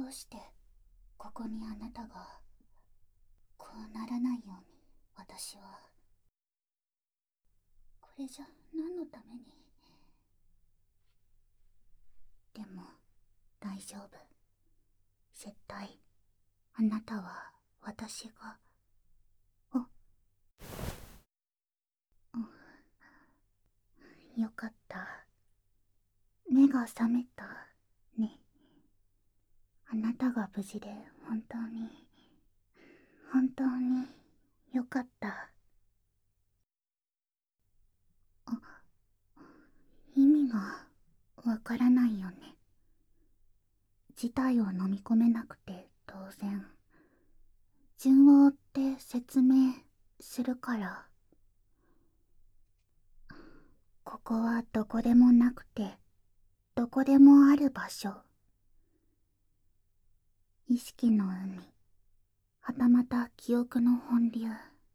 どうしてここにあなたがこうならないように私は。これじゃ何のために。でも大丈夫。絶対あなたは私が。よかった。目が覚めたね。あなたが無事で本当に本当によかった。意味がわからないよね。事態を飲み込めなくて当然。順を追って説明するから。ここはどこでもなくてどこでもある場所。意識の海、はたまた記憶の本流。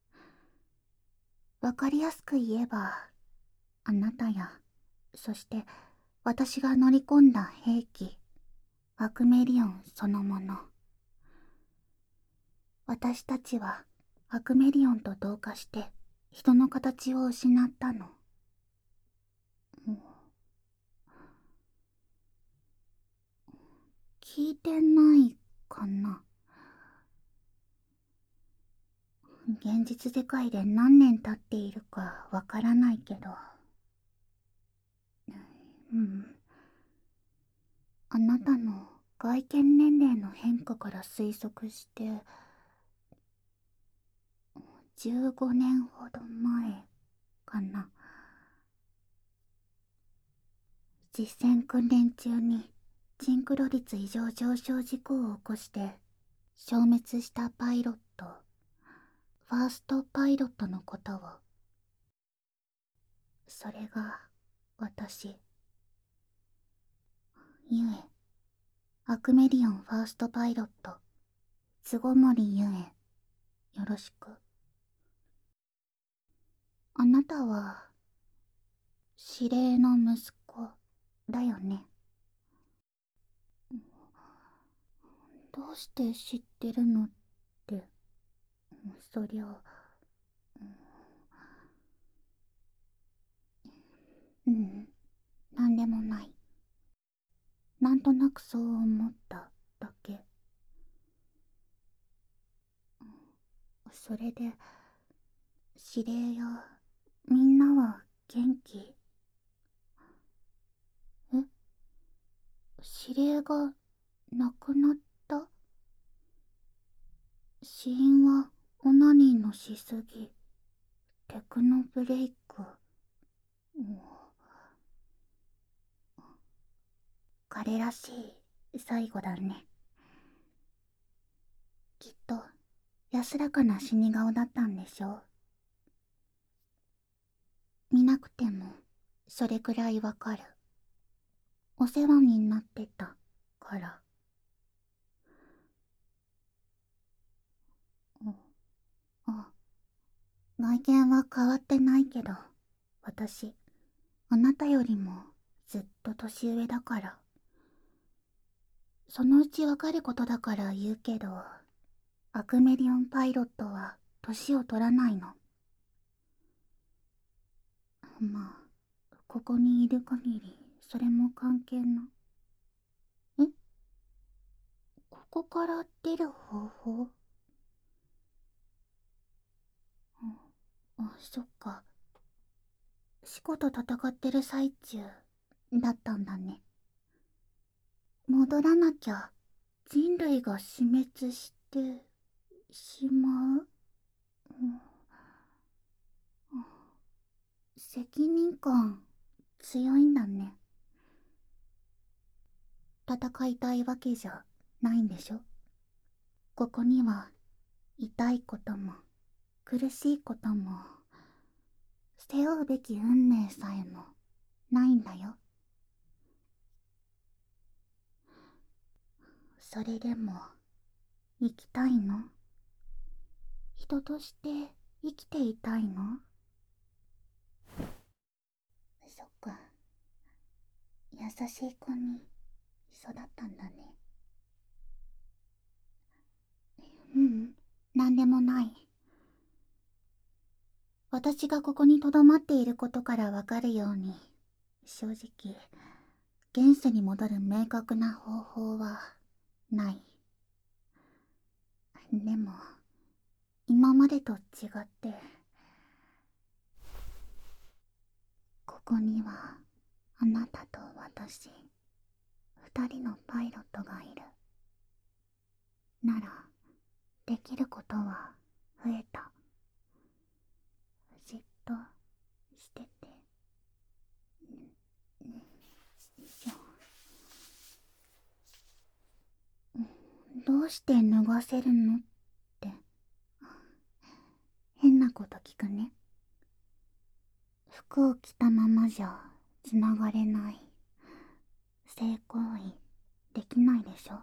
わかりやすく言えば、あなたや、そして私が乗り込んだ兵器、アクメリオンそのもの。私たちはアクメリオンと同化して人の形を失ったの。聞いてないかな。現実世界で何年経っているかわからないけど。あなたの外見年齢の変化から推測して15年ほど前かな。実戦訓練中にシンクロ率異常上昇事故を起こして消滅したパイロット、ファーストパイロットのことを。それが私、ゆえ、アクメリオンファーストパイロット巣ごもりゆえ、よろしく。あなたは司令の息子だよね。どうして知ってるのって。そりゃ。なんでもない。なんとなくそう思っただけ。それで司令やみんなは元気？え、司令が亡くなった？死因はオナニーのしすぎ、テクノブレイク。彼らしい最後だね。きっと安らかな死に顔だったんでしょ。見なくてもそれくらいわかる。お世話になってたから。あ、外見は変わってないけど、私、あなたよりもずっと年上だから。そのうちわかることだから言うけど、アクメリオンパイロットは年を取らないの。まあ、ここにいる限り、それも関係な。え、ここから出る方法？そっか。死子と戦ってる最中だったんだね。戻らなきゃ人類が死滅してしまう。責任感強いんだね。戦いたいわけじゃないんでしょ。ここには痛いことも苦しいことも背負うべき運命さえもないんだよ。それでも生きたいの？人として生きていたいの？そっか。優しい子に育ったんだね。 うん、なんでもない。私がここに留まっていることからわかるように、正直、現世に戻る明確な方法はない。でも、今までと違って、ここにはあなたと私、二人のパイロットがいる。なら、できることは増えた。じっとしてて。どうして脱がせるのって、変なこと聞くね。服を着たままじゃつながれない。性行為できないでしょ。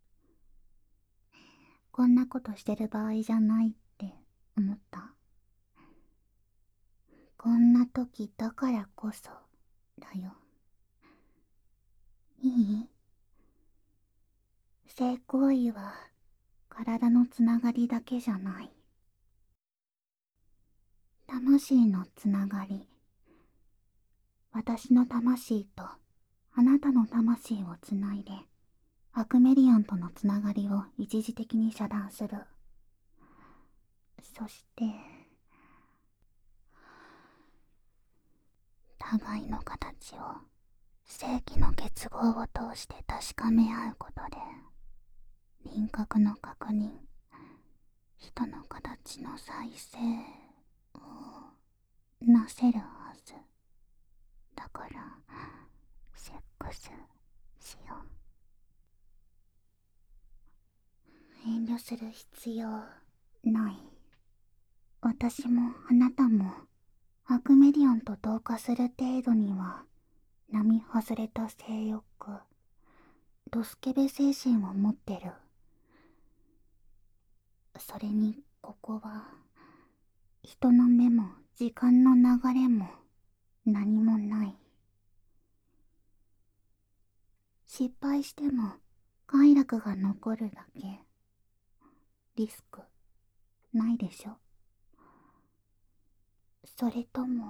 こんなことしてる場合じゃないって思った。こんな時だからこそだよ。いい？性行為は体のつながりだけじゃない。魂のつながり。私の魂とあなたの魂をつないで、アクメリオンとのつながりを一時的に遮断する。そして、互いの形を正規の結合を通して確かめ合うことで、輪郭の確認、人の形の再生をなせるはず。だから、セックスしよう。遠慮する必要ない。私もあなたもアクメリオンと同化する程度には並外れた性欲、ドスケベ精神を持ってる。それにここは人の目も時間の流れも何もない。失敗しても快楽が残るだけ。リスクないでしょ。それとも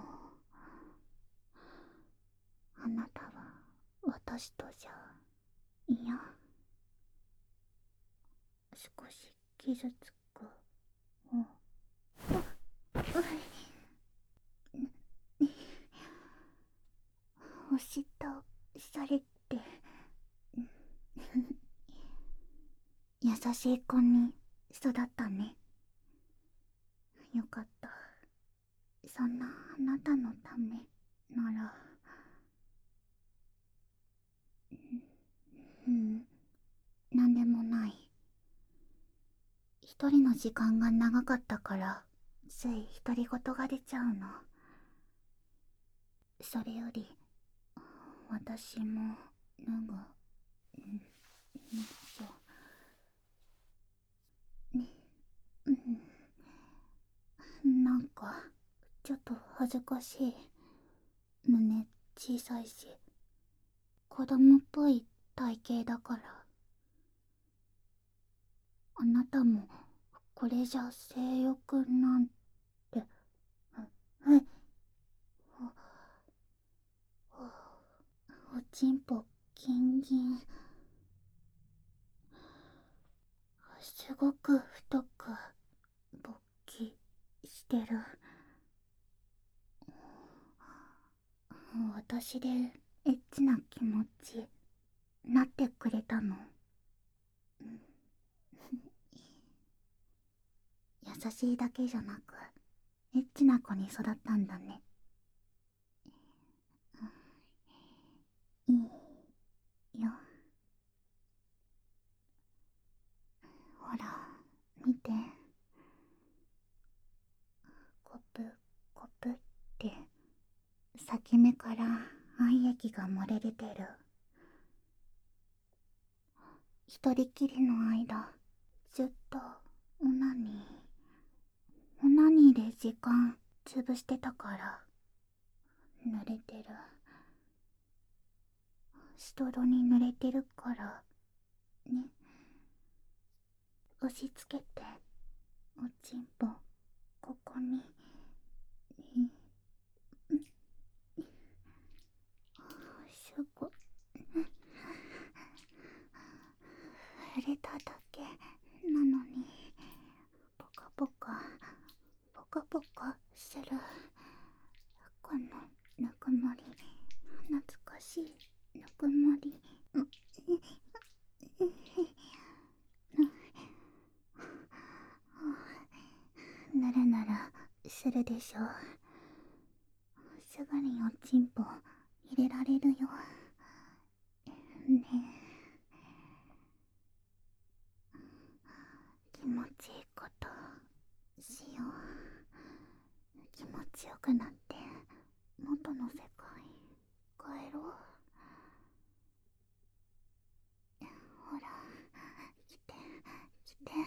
あなたは私とじゃ、いや、少し傷つく。おしとされて優しい子に育ったね。よかった。そんなあなたのためなら。うん、なんでもない。一人の時間が長かったからつい独り言が出ちゃうの。それより私もなんか、そうね、なんかちょっと恥ずかしい。胸小さいし子供っぽい体型だから。あなたもこれじゃ性欲なんて。はい。おちんぽギンギン、すごく太く勃起してる。私でエッチな気持ちなってくれたの？優しいだけじゃなくエッチな子に育ったんだね。いいよ。ほら見て、コプコプって裂け目から愛液が漏れ出てる。一人きりの間ずっとオナニオナニーで時間潰してたから濡れてる。ストローに濡れてるからね。 押し付けて、おちんぽここにすご触れただけなのにポカポカポカポカする。このぬくもり、懐かしいぬくもり。ならならするでしょ。すぐにおちんぽ入れられるよね。気持ちいいことしよう。気持ちよくなって元の世界帰ろう。ほら来て来て。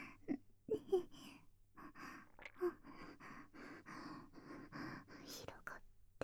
広がって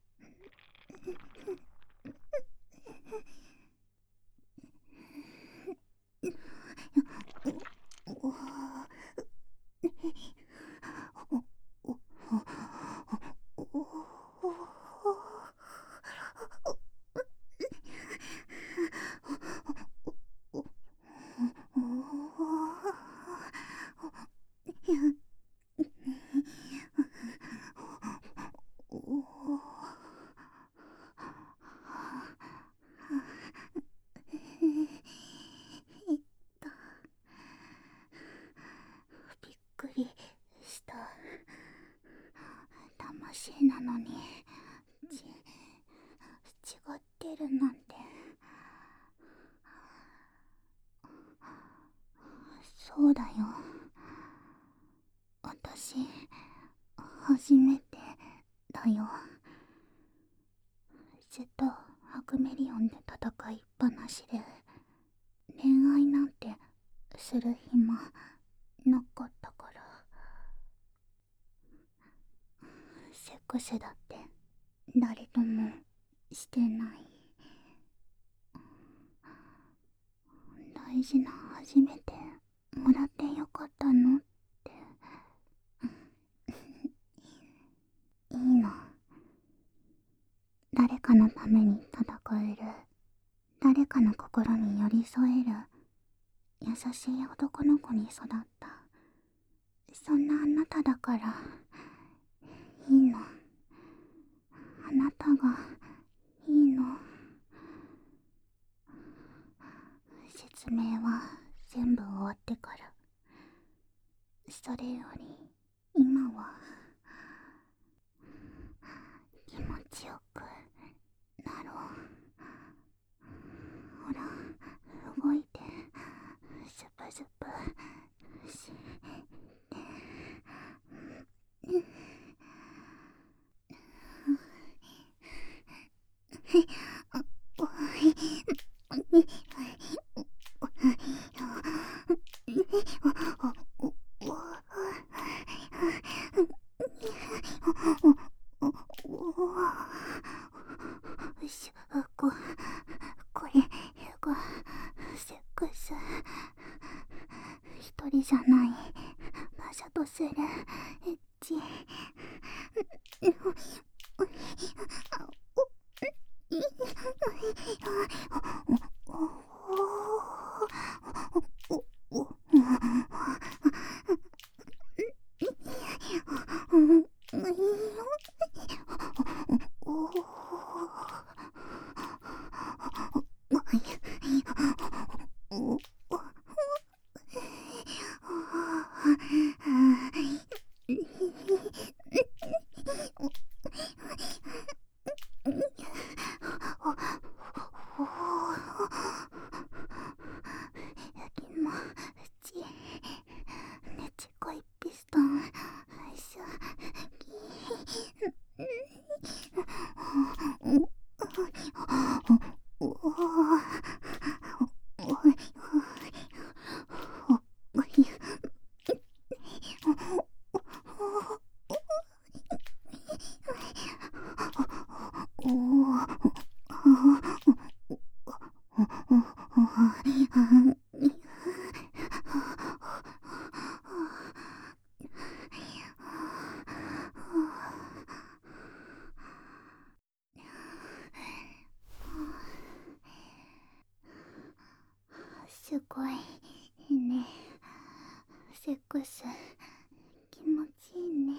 びっくりした。魂なのに違ってるなんて。そうだよ、私初めてだよ。ずっとアクメリオンで戦いっぱなしで恋愛なんてする暇なかったから。セックスだって誰ともしてない。大事な初めてもらってよかったのっていいの。誰かのために戦える、誰かの心に寄り添える優しい男の子に育った、そんなあなただからいいの。あなたがいいの。説明は全部終わってから。それより今は気持ちよくなろう。ほら動いて、スプスプしてこれがセックス。一人じゃない馬車とするエッチ。ねちこいピストンすごいいいね。セックス気持ちいいね。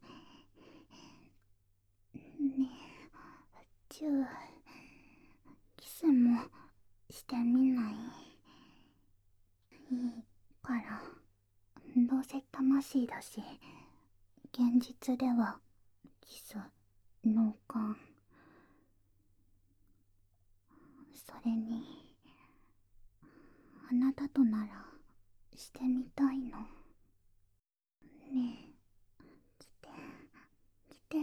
ねえ、チューキスもしてみない？いいから。どうせ魂だし、現実ではキス脳幹。それにあなたとならしてみたいの。ねえ、来て来て。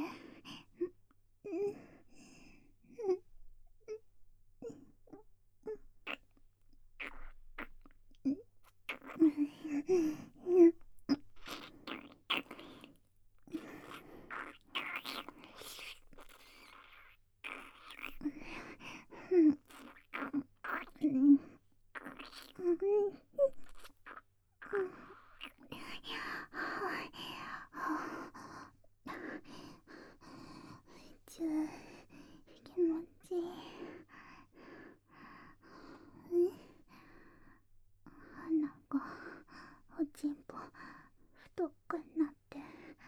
チュー気持ちいい。鼻がおちんぽ太くなって。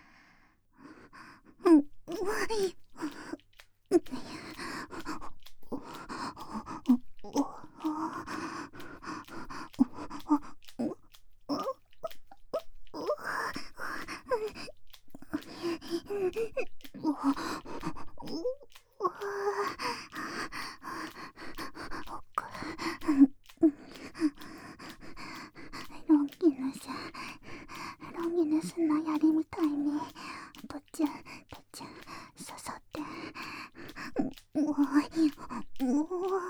ロンギヌスロンギヌスの槍みたいに途中刺さって。うわうわ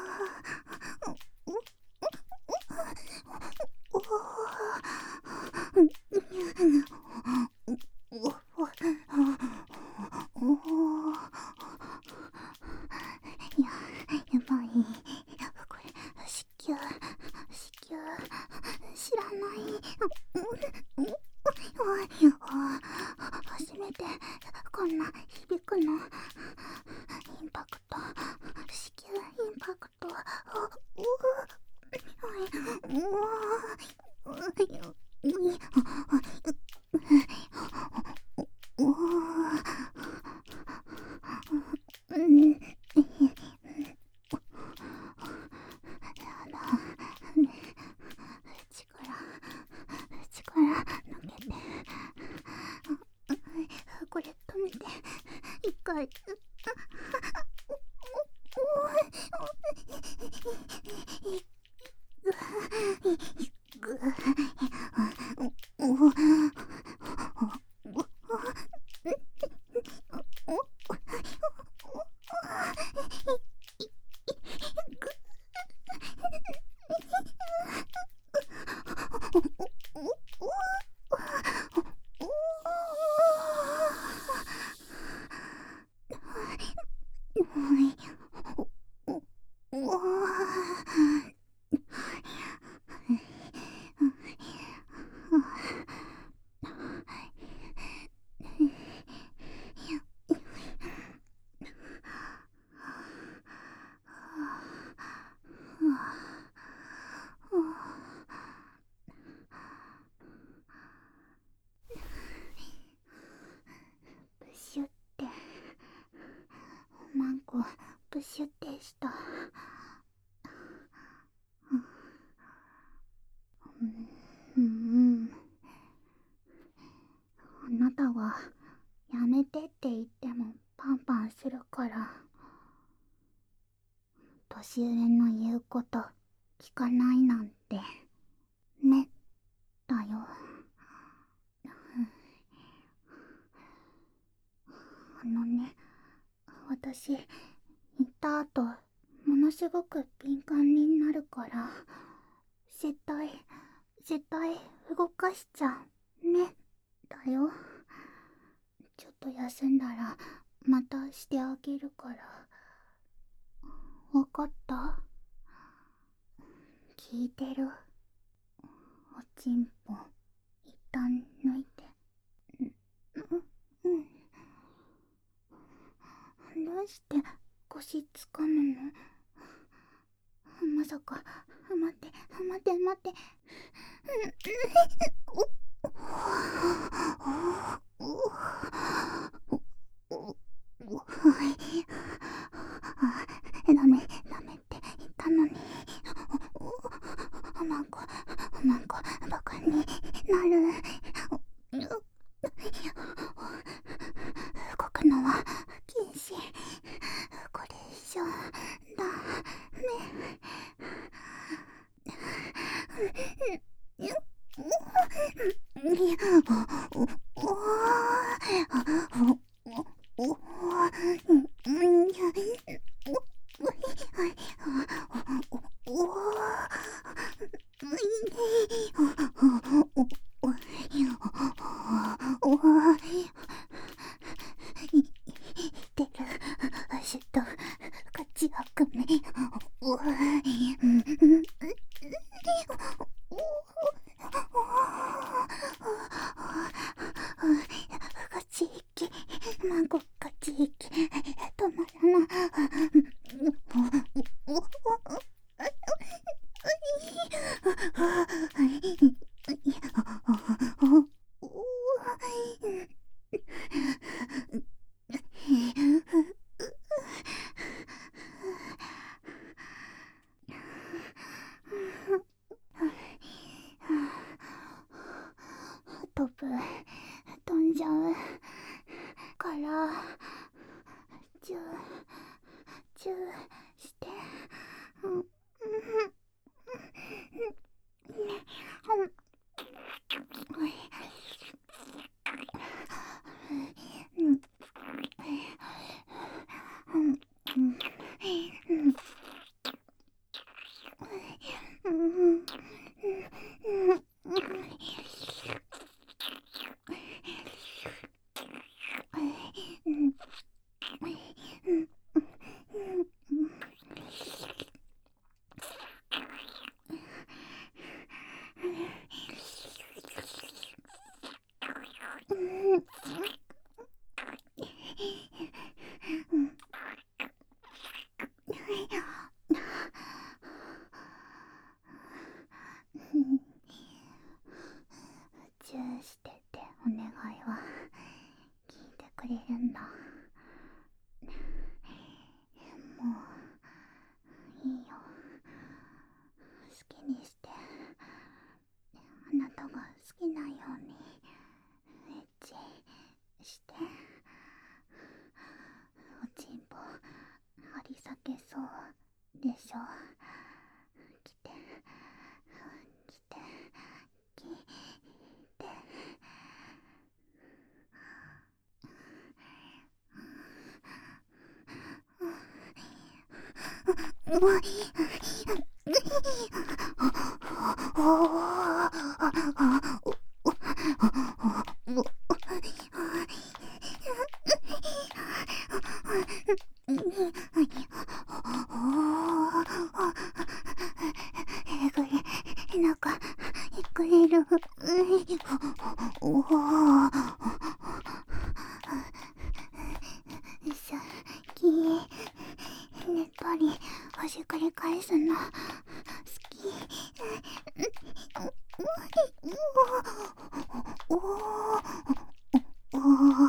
やばい。これ子宮知らない。初めてこんな響くの。インパクト、子宮インパクト。力抜けて。これ止めて一回。プシュってマンコプシュってした。あなたがやめてって言ってもパンパンするから。年上の言うこと聞かないなんてねだよ。私行った後ものすごく敏感になるから絶対動かしちゃねだよ。ちょっと休んだらまたしてあげるから。わかった？聞いてる？おちんぽ一旦抜いて。うん。どうして腰つかむの？ まさか、待って待って待って。ダメって言ったのに。なんかバカになる。動くのは禁止。これ以上ダメ。てる足と口を組め。口息、孫口息止まらな。飛んじゃうからチューして。チューしてってお願いは聞いてくれるんだ。もういいよ。好きにして。あなたが好きなようにエッチして。おちんぽ張り裂けそうでしょ。来て聞いて。なんかくれる。おお。さっきねっとりほじくり返すの好き。おおお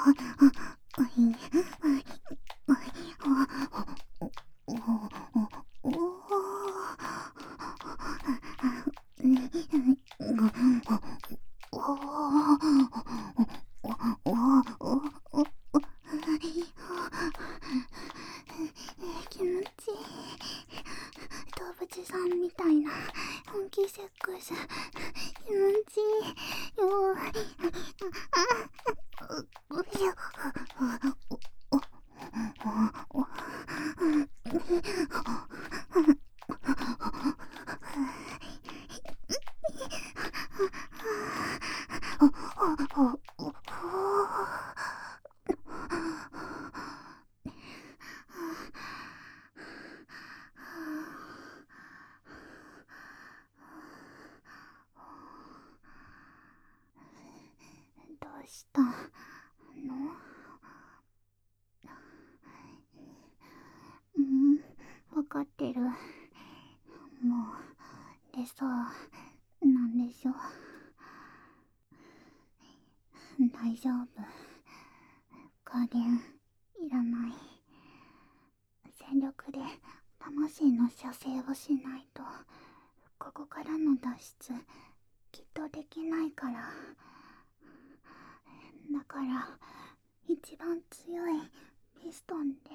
気持ちいい。動物さんみたいな本気セックス気持ちいいよ。どうしたの？わかってる。 でさ、なんでしょう。大丈夫。加減いらない。全力で魂の射精をしないとここからの脱出きっとできないから。だから一番強いピストンで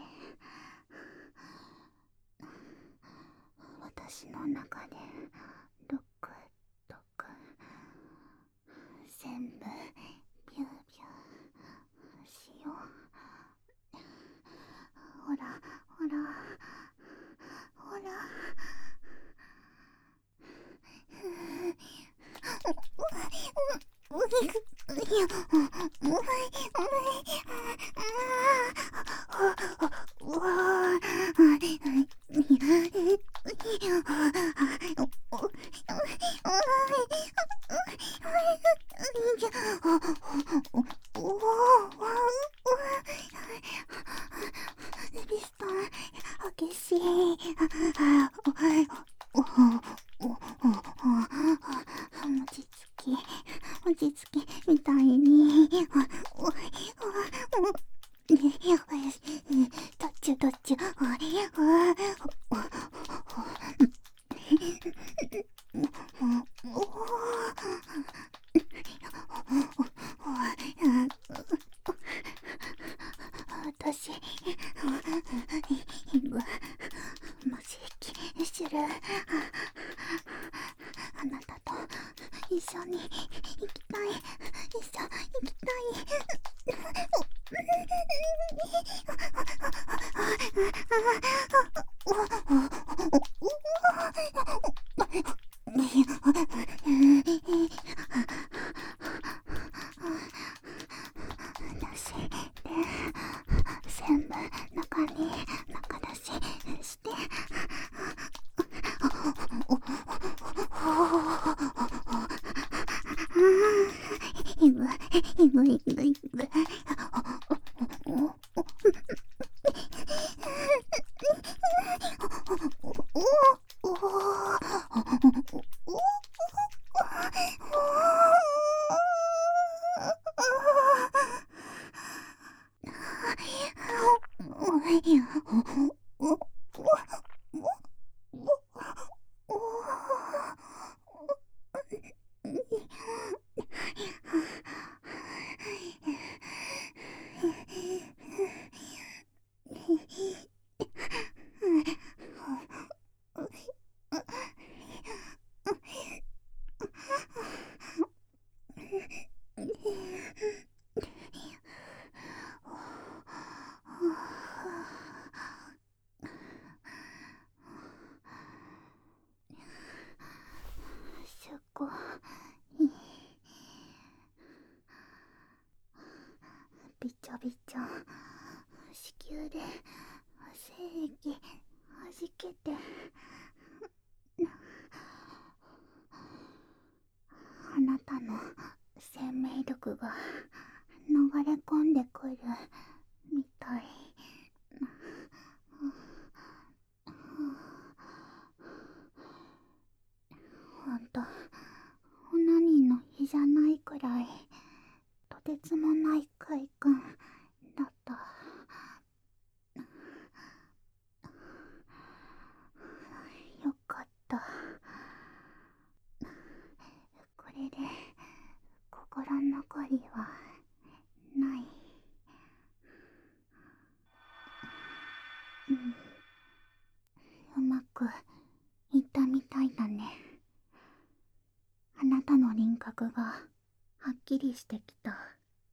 私の中でロックロック全部ビュービューしよう。ほらほらほら。ビストン激しい。落ち着きみたいに。どっちどっち。私今もし知るあなたと一緒に行きたい。一緒行きたい。私で全部中出しして。イブイブイブイブ。すごいびちょびちょ。子宮で精液はじけて。あなたの生命力が流れ込んでくるみたい。ほんとオナニーの日じゃないくらいとてつもない快感だった。よかった。これで心残りはない。うまくいったみたいだね。あなたの輪郭がはっきりしてきた。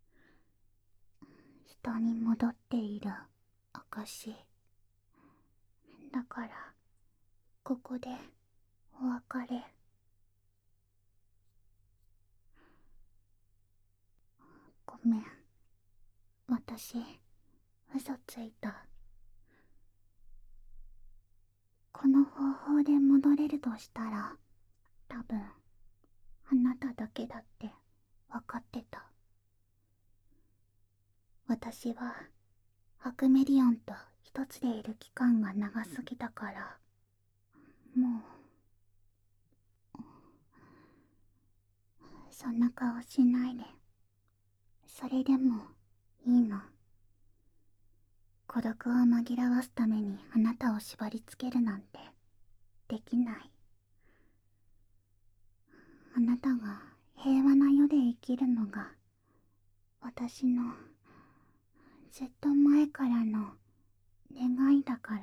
人に戻っている証だから、ここでお別れ。ごめん、私嘘ついた。この方法で戻れるとしたら多分あなただけだって分かってた。私はアクメリオンと一つでいる期間が長すぎたから、もそんな顔しないで。それでもいいの。孤独を紛らわすためにあなたを縛り付けるなんてできない。あなたが平和な世で生きるのが私のずっと前からの願いだから。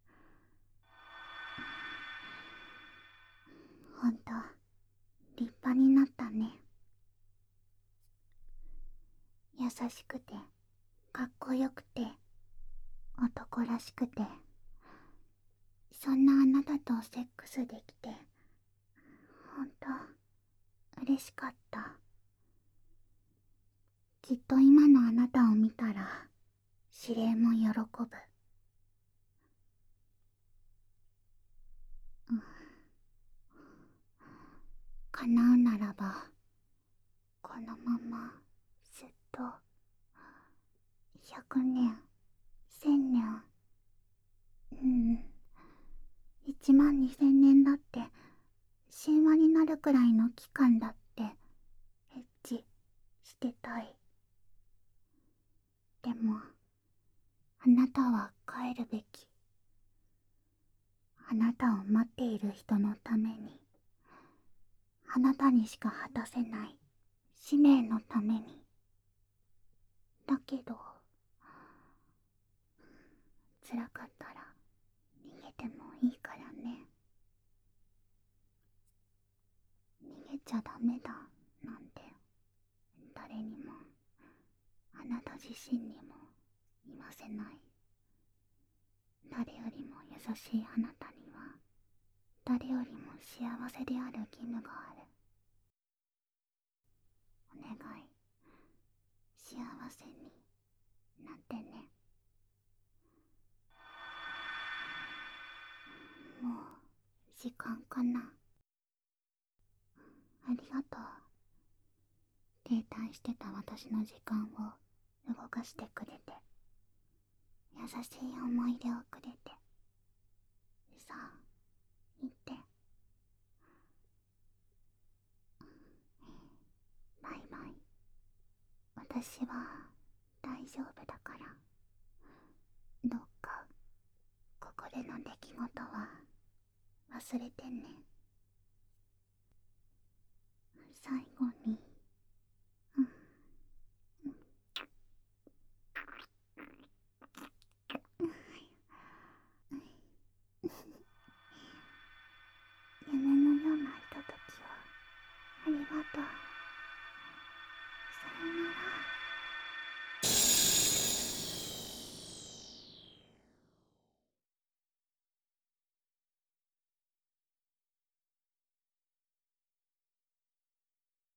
ほんと立派になったね。優しくてかっこよくて男らしくて、そんなあなたとセックスできてほんと嬉しかった。きっと今のあなたを見たら指令も喜ぶ。叶うならばこのままずっと100年1000年、12000年だって神話になるくらいの期間だってエッチしてたい。でもあなたは帰るべき。あなたを待っている人のために、あなたにしか果たせない使命のために。だけど辛かったら逃げてもいいからね。逃げちゃダメだなんて誰にも、あなた自身にも言わせない。誰よりも優しいあなたには誰よりも幸せである義務がある。お願い、幸せになってね。もう時間かな。ありがとう。停滞してた私の時間を動かしてくれて、優しい思い出をくれて。さあ行って。バイバイ。私は大丈夫だから。どっかここでの出来事は忘れてね。最後に